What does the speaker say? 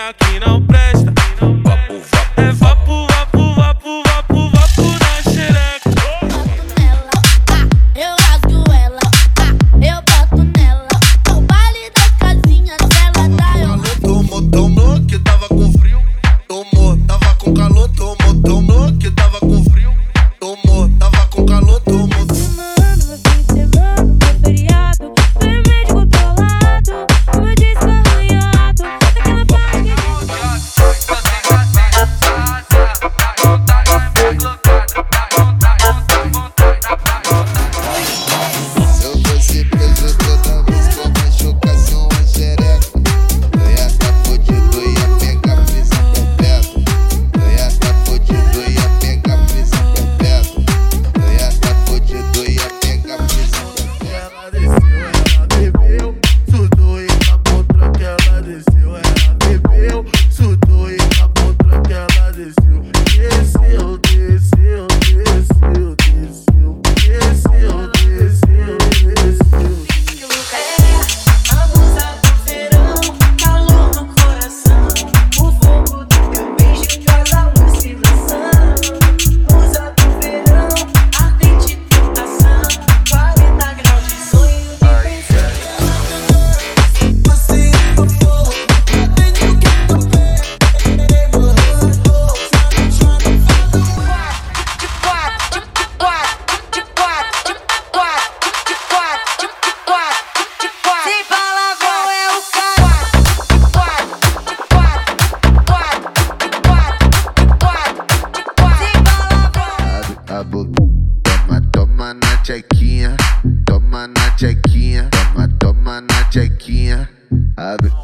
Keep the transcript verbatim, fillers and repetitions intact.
novinha que não presta. Vapo, vapo, é vapo, vapo, vapo, vapo, vapo na xereca. Boto nela, ah, eu rasgo ela, ah, eu boto nela. O baile das casinhas, ela dá eu. Tomou, tomou, que tava com frio. Tomou, tava com calor, tomou, tomou, que tava com frio. Tomou, tava com calor, tomou. Fumando no fim de semana, no feriado. Vermelho controlado, como disco arranhado. Daquela parte que Se eu fosse preso toda vez que eu machucasse uma xereca, eu ia tá fudido, ia pegar prisão perpétua. Eu ia tá fudido, ia pegar prisão perpétua. Eu ia tá fudido, ia pegar prisão perpétua. Ela desceu, ela bebeu, surtou e acabou tranca. Ela desceu, ela bebeu, surtou e acabou tranca. Ela desceu, desceu, desceu, desceu, desceu, desceu, desceu, desceu. Abusa do verão, calor no coração. O fogo do teu beijo causa alucinação. Usa do verão, ardente tentação. quarenta graus de sonho de pensão. Você é fogo, dentro que eu tô pegando. De quatro, de quatro, de quatro, de quatro, de quatro, de quatro, de quatro. Sem palavrão é o cara. De quatro, de quatro, de quatro, de quatro, de quatro. Sem palavrão. Abre a boca, toma, toma na tchequinha, toma na tchequinha, toma, toma na tchequinha. Abre